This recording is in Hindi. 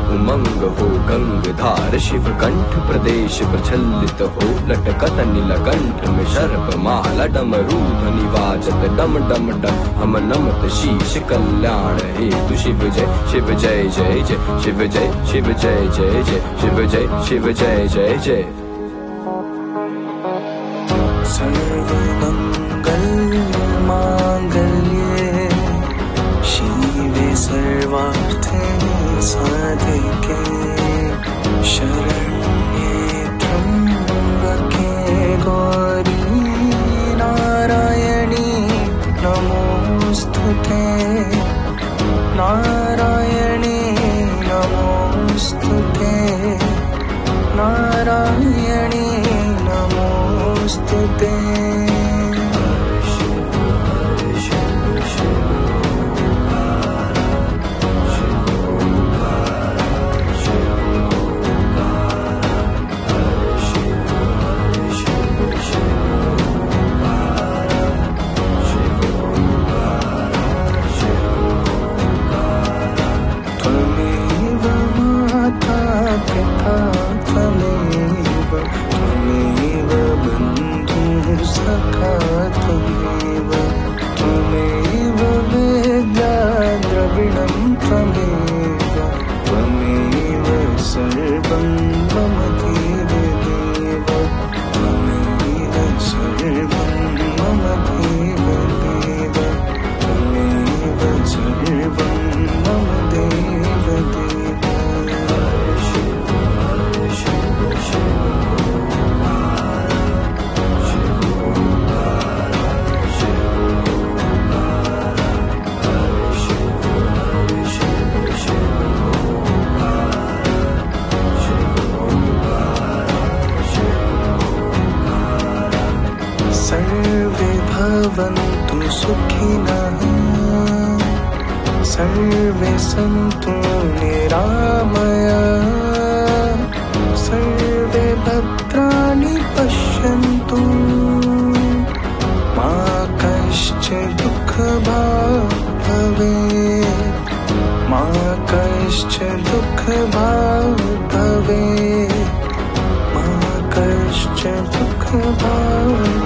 उमंग हो गंगधार शिव कंठ प्रदेश प्रचलित हो लटकत नीलकंठ में सर्प माला डमरू ध्वनि वाजत डम डम डम हम नमत शीश कल्याण हेतु शिव जय जय जय शिव जय जय जय शिव जय जय जय। सर्वमंगल मांगल्ये शिवे सर्वार्थे साधिके शरण्ये त्र्यंबके गौरी नारायणी नमोस्तुते नारायणी नमोस्तुते नारायणी नमोस्तुते। त्वमेव माता पिता त्वमेव त्वमेव बन्धुः सखा त्वमेव त्वमेव वेद्या द्रविणं त्वमेव त्वमेव सर्वं मम देव देव त्वमेव सर्वं मम देव देव त्वमेव सर्वं मम देव देव। सर्वे भवन्तु सुखिनः सर्वे सन्तु निरामयाः सर्वे भद्राणि पश्यन्तु मा कश्चित् दुःखभाग् भवेत् मा कश्चित् दुःखभाग् भवेत् मा कश्चित् दुःखभाग्